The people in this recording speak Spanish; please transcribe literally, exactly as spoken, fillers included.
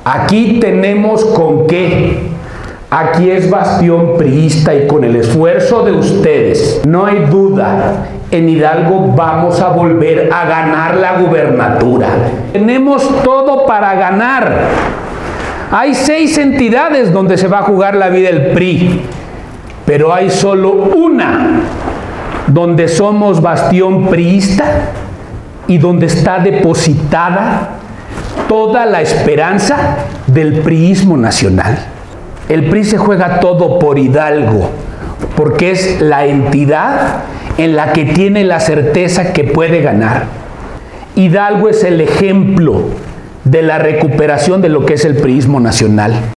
Aquí tenemos con qué. Aquí es bastión priista y con el esfuerzo de ustedes, no hay duda, en Hidalgo vamos a volver a ganar la gubernatura. Tenemos todo para ganar. Hay seis entidades donde se va a jugar la vida el P R I, pero hay solo una donde somos bastión priista y donde está depositada toda la esperanza del priismo nacional. El P R I se juega todo por Hidalgo, porque es la entidad en la que tiene la certeza que puede ganar. Hidalgo es el ejemplo de la recuperación de lo que es el priismo nacional.